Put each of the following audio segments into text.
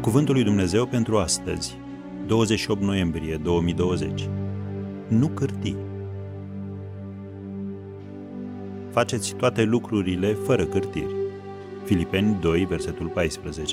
Cuvântul lui Dumnezeu pentru astăzi, 28 noiembrie 2020. Nu cârti. Faceți toate lucrurile fără cârtiri. Filipeni 2, versetul 14.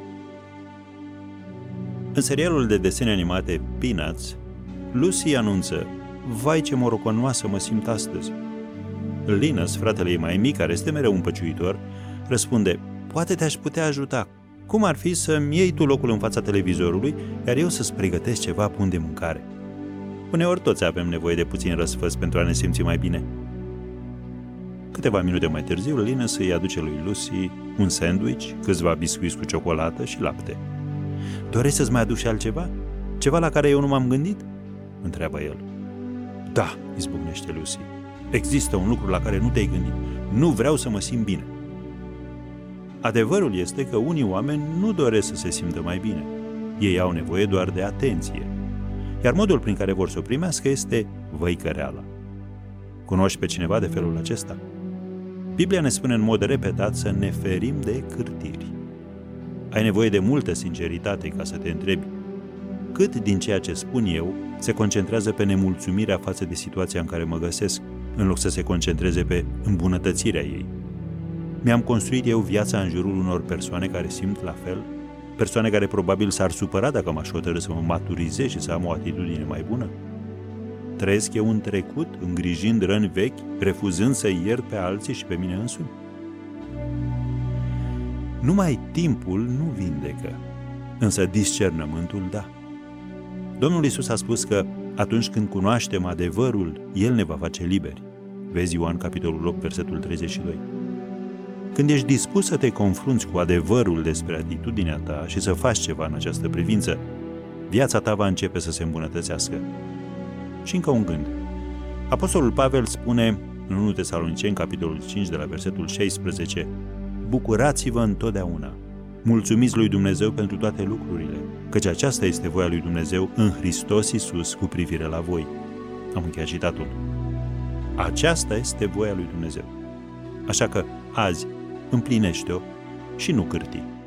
În serialul de desene animate Peanuts, Lucy anunță: "Vai, ce moroconoasă mă simt astăzi." Linus, fratele ei mai mic, care este mereu împăciuitor, răspunde: "Poate te-aș putea ajuta. Cum ar fi să-mi iei tu locul în fața televizorului, iar eu să-ți pregătesc ceva bun de mâncare?" Uneori toți avem nevoie de puțin răsfăț pentru a ne simți mai bine. Câteva minute mai târziu, Linus îi aduce lui Lucy un sandwich, câțiva biscuiți cu ciocolată și lapte. "Dorești să-ți mai aduc și altceva? Ceva la care eu nu m-am gândit?" întreabă el. "Da," izbucnește Lucy. "Există un lucru la care nu te-ai gândit. Nu vreau să mă simt bine." Adevărul este că unii oameni nu doresc să se simtă mai bine. Ei au nevoie doar de atenție. Iar modul prin care vor să o primească este văicăreala. Cunoști pe cineva de felul acesta? Biblia ne spune în mod repetat să ne ferim de cârtiri. Ai nevoie de multă sinceritate ca să te întrebi: cât din ceea ce spun eu se concentrează pe nemulțumirea față de situația în care mă găsesc, în loc să se concentreze pe îmbunătățirea ei? Mi-am construit eu viața în jurul unor persoane care simt la fel? Persoane care probabil s-ar supăra dacă m-aș hotărî să mă maturizez și să am o atitudine mai bună? Trăiesc eu în trecut, îngrijind răni vechi, refuzând să iert pe alții și pe mine însumi? Numai timpul nu vindecă, însă discernământul da. Domnul Iisus a spus că atunci când cunoaștem adevărul, El ne va face liberi. Vezi Ioan, capitolul 8, versetul 32. Când ești dispus să te confrunți cu adevărul despre atitudinea ta și să faci ceva în această privință, viața ta va începe să se îmbunătățească. Și încă un gând. Apostolul Pavel spune în 1 Tesaloniceni, capitolul 5, de la versetul 16: "Bucurați-vă întotdeauna, mulțumiți lui Dumnezeu pentru toate lucrurile, căci aceasta este voia lui Dumnezeu în Hristos Iisus cu privire la voi." Am încheiat citatul. Aceasta este voia lui Dumnezeu. Așa că azi împlinește-o și nu cârti.